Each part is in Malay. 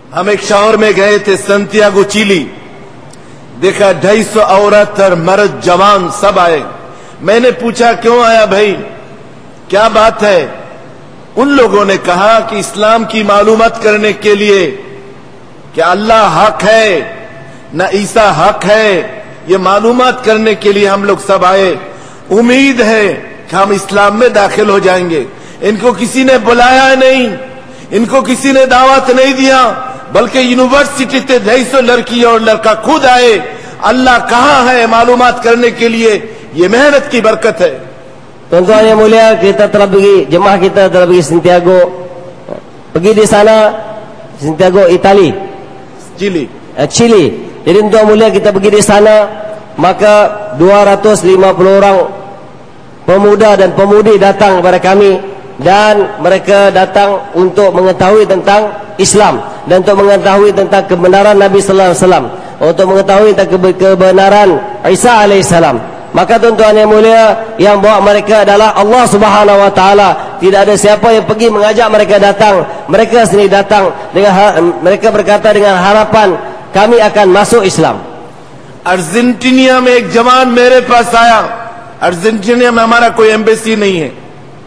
हम एक शहर में गए थे, संतियागो चिली। देखा 250 औरत और मर्द जवान सब आए। मैंने पूछा क्यों आया भाई, क्या बात है? उन लोगों ने कहा कि इस्लाम की मालूमात करने के लिए कि अल्लाह हक है न ईसा हक है, ये मालूमात करने के लिए हम लोग सब आए। उम्मीद है कि हम इस्लाम में दाखिल हो जाएंगे। इनको किसी ने बुलाया नहीं, इनको किसी ने दावत नहीं दिया, बल्कि यूनिवर्सिटी से 250 लड़की और लड़का खुद आए। अल्लाह कहाँ है मालूमात करने के लिए, ये मेहनत की बरकत है। Tuan-tuan yang mulia, kita telah pergi, jemaah kita telah pergi Santiago, pergi di sana, Santiago Itali, Chili. Jadi tuan mulia kita pergi di sana, maka 250 orang pemuda dan pemudi datang kepada kami, dan mereka datang untuk mengetahui tentang Islam dan untuk mengetahui tentang kebenaran Nabi sallallahu alaihi wasallam, untuk mengetahui tentang kebenaran Isa alaihi salam. Maka tuan-tuan yang mulia, yang bawa mereka adalah Allah Subhanahu wa taala. Tidak ada siapa yang pergi mengajak mereka datang. Mereka sendiri datang dengan mereka berkata dengan harapan kami akan masuk Islam. Argentina में एक जवान मेरे पास आया। अर्जेंटीना में हमारा कोई एम्बेसी नहीं है।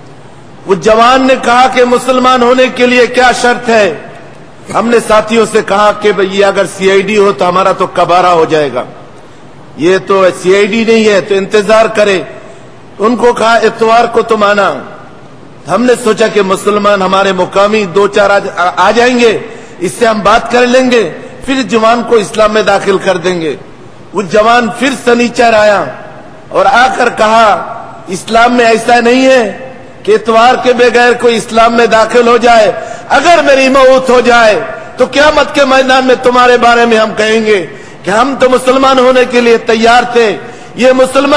वो जवान ने कहा कि मुसलमान होने के लिए क्या शर्त है? हमने साथियों से कहा कि भई अगर सीआईडी हो तो हमारा तो कबारा हो जाएगा, ये तो सीआईडी नहीं है तो इंतजार करे। उनको कहा इतवार को तुम आना। हमने सोचा कि मुसलमान हमारे मुकामी 2-4 आ जाएंगे, इससे हम बात कर लेंगे, फिर जवान को इस्लाम में दाखिल कर देंगे। वो जवान फिर शनिचर आया और आकर कहा इस्लाम में ऐसा नहीं है कि इतवार के बगैर कोई इस्लाम में दाखिल हो जाए। अगर मेरी मौत हो जाए तो क़यामत के मैदान में तुम्हारे बारे में हम कहेंगे कि हम तो मुसलमान होने के लिए तैयार थे, ये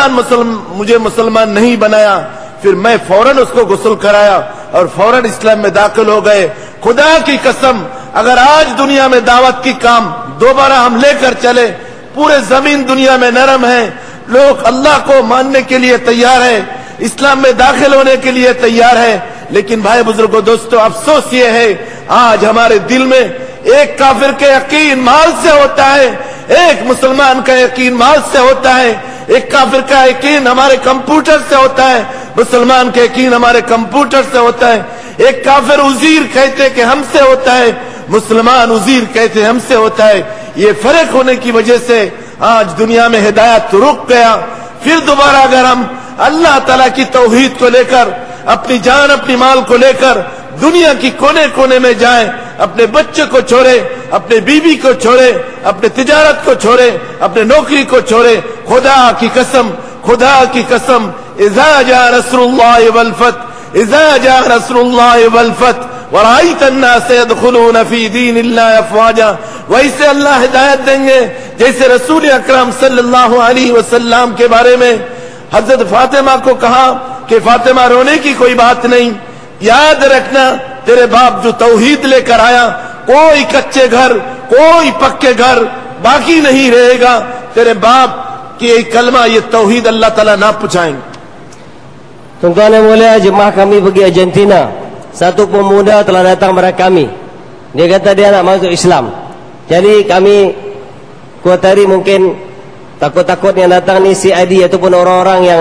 मुझे मुसलमान नहीं बनाया। फिर मैं फौरन उसको गुस्ल कराया और फौरन इस्लाम में दाखिल हो गए। खुदा की कसम, अगर आज दुनिया में दावत की काम दोबारा हम लेकर चले, पूरे जमीन दुनिया में नरम है, लोग अल्लाह को मानने के लिए तैयार है, इस्लाम में दाखिल होने के लिए तैयार है। लेकिन भाई बुजुर्गों, दोस्तों, अफसोस ये है आज हमारे दिल में एक काफिर के यकीन माल से होता है, एक मुसलमान का यकीन माल से होता है। एक काफिर का यकीन हमारे कंप्यूटर से होता है, मुसलमान का यकीन हमारे कंप्यूटर से होता है। एक काफिर उजीर कहते कि हमसे होता है, मुसलमान उजीर कहते हमसे होता है। ये फर्क होने की वजह से आज दुनिया में हिदायत रुक गया। फिर दोबारा अगर हम अल्लाह ताला की तौहीद को लेकर, अपनी जान अपनी माल को लेकर दुनिया की कोने कोने में जाएं, अपने बच्चे को छोड़े, अपने बीवी को छोड़े, अपने तिजारत को छोड़े, अपने नौकरी को छोड़े, खुदा की कसम, खुदा की कसम, इज़ा जा नस्रुल्लाह वल फत, इज़ा जा नस्रुल्लाह वल फत वराइत अन्नास यदखुलून फी दीनिल्लाह अफवाजा, वैसे अल्लाह हिदायत देंगे जैसे रसूल अकरम सल्लल्लाहु अलैहि वसल्लम के बारे में हजरत फातिमा को कहा कि फातिमा रोने की कोई बात नहीं, याद रखना तेरे बाप जो तौहीद लेकर आया, कोई कच्चे घर कोई पक्के घर बाकी नहीं रहेगा। तेरे बाप की ये कलमा, ये तौहीद अल्लाह ताला ना पहुंचाएंगे। Tuan-tuan yang mulia, jemaah kami pergi Argentina. Satu pemuda telah datang kepada kami. Dia kata dia nak masuk Islam. Jadi kami kuat hari mungkin takut-takut yang datang ni CID ataupun orang-orang yang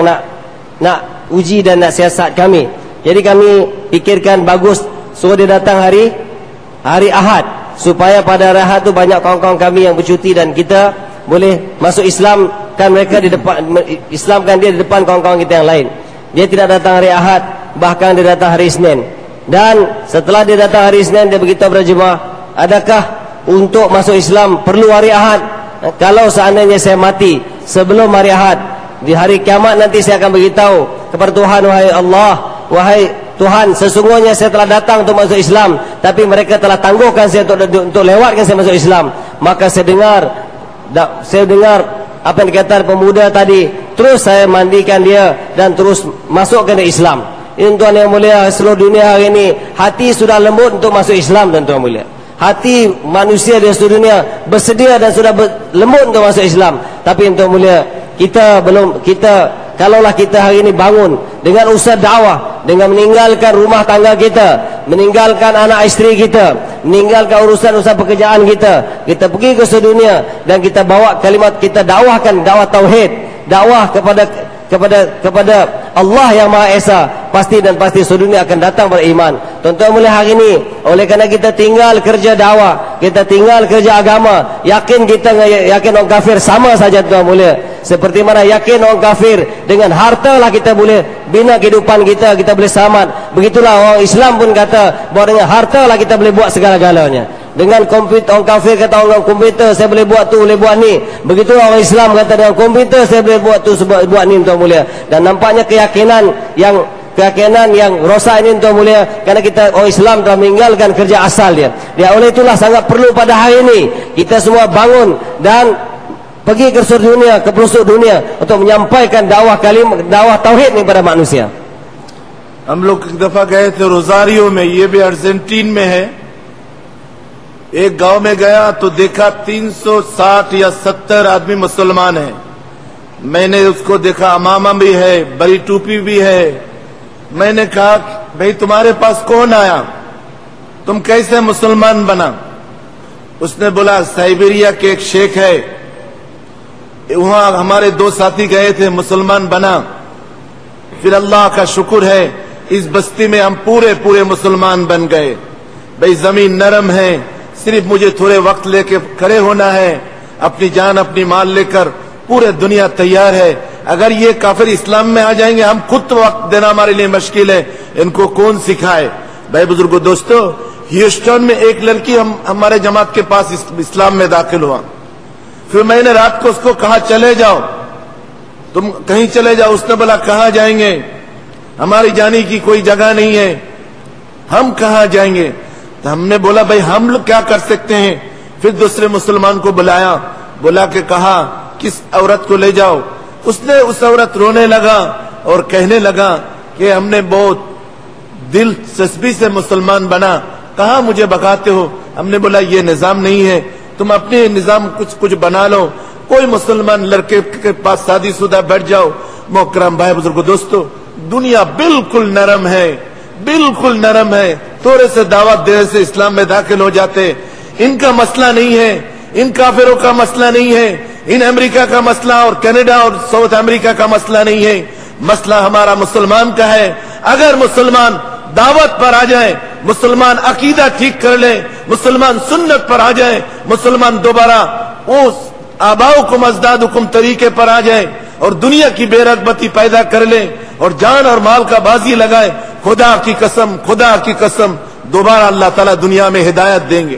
nak uji dan nak siasat kami. Jadi kami fikirkan bagus suruh dia datang hari Ahad, supaya pada hari Ahad tu banyak kawan-kawan kami yang bercuti dan kita boleh masuk Islam kan mereka di depan, Islamkan dia di depan kawan-kawan kita yang lain. Dia tidak datang hari Ahad, bahkan dia datang hari Isnin. Dan setelah dia datang hari Isnin, dia beritahu kepada jemaah, adakah untuk masuk Islam perlu hari Ahad? Kalau seandainya saya mati sebelum hari Ahad, di hari kiamat nanti saya akan beritahu kepada Tuhan, wahai Allah, wahai Tuhan, sesungguhnya saya telah datang untuk masuk Islam, tapi mereka telah tangguhkan saya untuk lewatkan saya masuk Islam. Maka saya dengar apa yang dikatakan pemuda tadi, terus saya mandikan dia dan terus masukkan dia Islam. Ini tuan yang mulia, seluruh dunia hari ini hati sudah lembut untuk masuk Islam, dan tuan mulia, hati manusia di seluruh dunia bersedia dan sudah lembut untuk masuk Islam. Tapi tuan mulia, kalaulah kita hari ini bangun dengan usaha dakwah, dengan meninggalkan rumah tangga kita, meninggalkan anak isteri kita, meninggalkan urusan-urusan pekerjaan kita, kita pergi ke sedunia dan kita bawa kalimat, kita dakwahkan dakwah tauhid, dakwah kepada Allah yang Maha Esa, pasti dan pasti sedunia akan datang beriman. Tuan-tuan mulai hari ini, oleh kerana kita tinggal kerja dakwah, kita tinggal kerja agama, yakin kita yakin orang kafir sama saja tuan mulia. Seperti mana yakin orang kafir dengan harta lah kita boleh bina kehidupan kita, kita boleh selamat. Begitulah orang Islam pun kata bahawa dengan harta lah kita boleh buat segala-galanya. Dengan komputer, orang kafir kata orang komputer saya boleh buat tu, boleh buat ni. Begitu orang Islam kata dengan komputer saya boleh buat tu, buat ni tuan mulia. Dan nampaknya keyakinan yang rosak ini tuan mulia, kerana kita orang Islam telah meninggalkan kerja asal dia. Oleh itulah sangat perlu pada hari ini kita semua bangun dan pergi ke seluruh dunia, ke pelosok dunia untuk menyampaikan dakwah dakwah tauhid ni kepada manusia. हम लोग एक दफा गए थे रोजारियो में, ये भी अर्जेंटीन में है। एक गांव में गया तो देखा 360 या 70 आदमी मुसलमान हैं। मैंने उसको देखा, अमामा भी है, बड़ी टोपी भी है। मैंने कहा भाई तुम्हारे पास कौन आया, तुम कैसे मुसलमान बना? उसने बोला साइबेरिया के एक शेख है, वहां हमारे 2 साथी गए थे, मुसलमान बना। फिर अल्लाह का शुक्र है इस बस्ती में हम पूरे मुसलमान बन गए। भाई जमीन नरम है, सिर्फ मुझे थोड़े वक्त लेके खड़े होना है, अपनी जान अपनी माल लेकर पूरे दुनिया तैयार है। अगर ये काफिर इस्लाम में आ जाएंगे, हम खुद वक्त देना हमारे लिए मुश्किल है, इनको कौन सिखाए? भाई बुजुर्गों दोस्तों, ह्यूस्टन में एक लड़की हमारे जमात के पास इस्लाम में दाखिल हुआ। फिर मैंने रात को उसको कहा चले जाओ, तुम कहीं चले जाओ। उसने बोला कहां जाएंगे, हमारी जाने की कोई जगह नहीं है, हम कहां जाएंगे? तो हमने बोला भाई हम लोग क्या कर सकते हैं? फिर दूसरे मुसलमान को बुला के कहा किस औरत को ले जाओ। उसने उस औरत रोने लगा और कहने लगा कि हमने बहुत दिलचस्पी से मुसलमान बना, कहा मुझे भगाते हो? हमने बोला ये निजाम नहीं है, तुम अपने निजाम कुछ बना लो, कोई मुसलमान लड़के के पास शादीशुदा बैठ जाओ। मोहतरम भाई बुजुर्गों दोस्तों, दुनिया बिल्कुल नरम है, बिल्कुल नरम है। थोड़े से दावत देने से इस्लाम में दाखिल हो जाते। इनका मसला नहीं है, इन काफिरों का मसला नहीं है, इन अमेरिका का मसला और कनाडा और साउथ अमेरिका का मसला नहीं है, मसला हमारा मुसलमान का है। अगर मुसलमान दावत पर आ जाए, मुसलमान अकीदा ठीक कर ले, मुसलमान सुन्नत पर आ जाए, मुसलमान दोबारा उस आबाउकुम अजदादुकुम तरीके पर आ जाए और दुनिया की बेरगबती पैदा कर ले और जान और माल का बाजी लगाए, खुदा की कसम दोबारा अल्लाह ताला दुनिया में हिदायत देंगे।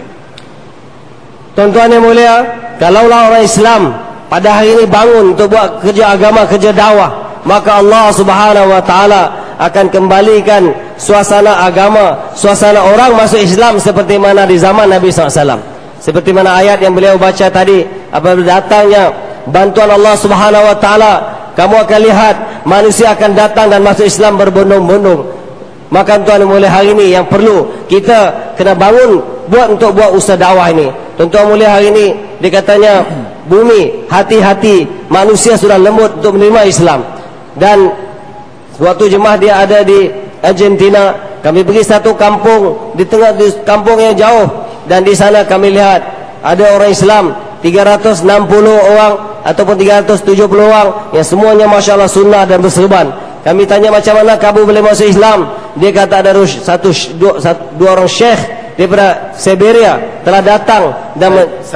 Tuan-tuan yang mulia, kalaulah orang Islam pada hari ini bangun untuk buat kerja agama, kerja dakwah, maka Allah Subhanahu wa taala akan kembalikan suasana agama, suasana orang masuk Islam seperti mana di zaman Nabi SAW. Seperti mana ayat yang beliau baca tadi, apabila datangnya bantuan Allah Subhanahu wa taala, kamu akan lihat manusia akan datang dan masuk Islam berbondong-bondong. Maka tuan mulia, hari ini yang perlu kita kena bangun buat usaha dakwah ini. Tuan-tuan mulia, hari ini dikatanya bumi, hati-hati manusia sudah lembut untuk menerima Islam. Dan waktu jemaah dia ada di Argentina, kami pergi satu kampung di kampung yang jauh, dan di sana kami lihat ada orang Islam 360 orang ataupun 370 orang yang semuanya Masya Allah sunnah dan berserban. Kami tanya macam mana kamu boleh masuk Islam? Dia kata ada dua orang syekh daripada Siberia telah datang dan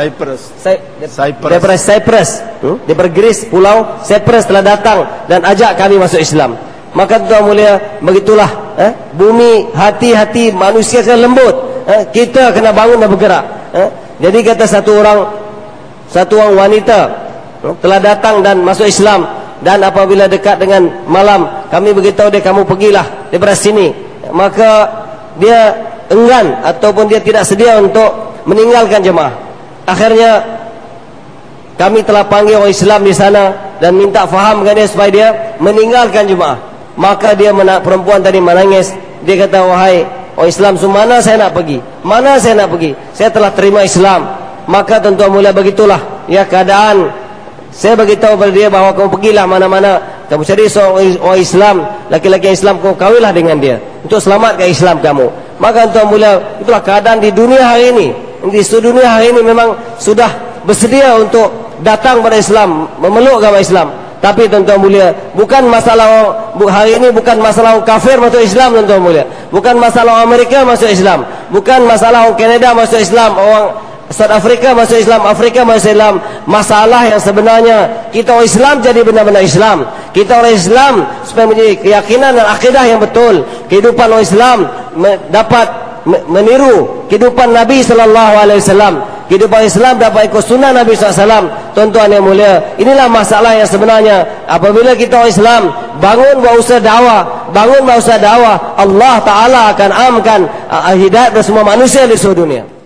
daripada Cyprus, daripada Greece, pulau Cyprus telah datang dan ajak kami masuk Islam. Maka tuan mulia, begitulah bumi, hati-hati manusia kena lembut, kita kena bangun dan bergerak. Jadi kata satu orang wanita telah datang dan masuk Islam. Dan apabila dekat dengan malam, kami beritahu dia, kamu pergilah daripada sini. Maka dia enggan ataupun dia tidak sedia untuk meninggalkan jemaah. Akhirnya kami telah panggil orang Islam di sana dan minta fahamkan dia supaya dia meninggalkan jemaah. Maka dia perempuan tadi menangis. Dia kata, wahai orang Islam, mana saya nak pergi? Mana saya nak pergi? Saya telah terima Islam. Maka tuan-tuan mulia, begitulah ya keadaan. Saya beritahu kepada dia bahawa kamu pergilah mana-mana, kamu cari seorang Islam, laki-laki Islam, kamu kahwinlah dengan dia untuk selamatkan Islam kamu. Maka tuan mulia, itulah keadaan di dunia hari ini. Di seluruh dunia hari ini memang sudah bersedia untuk datang pada Islam, memeluk agama Islam. Tapi tuan-tuan mulia, bukan masalah hari ini bukan masalah kafir masuk Islam, tuan-tuan mulia. Bukan masalah Amerika masuk Islam, bukan masalah orang Kanada masuk Islam, orang South Africa masuk Islam, Afrika masuk Islam. Masalah yang sebenarnya kita orang Islam jadi benar-benar Islam. Kita orang Islam supaya menjadi keyakinan dan akidah yang betul. Kehidupan orang Islam dapat meniru kehidupan Nabi SAW. Kehidupan Islam dapat ikut sunnah Nabi SAW. Tuan-tuan yang mulia, inilah masalah yang sebenarnya. Apabila kita orang Islam bangun berusaha dakwah, Allah Ta'ala akan amkan hidayat kepada semua manusia di seluruh dunia.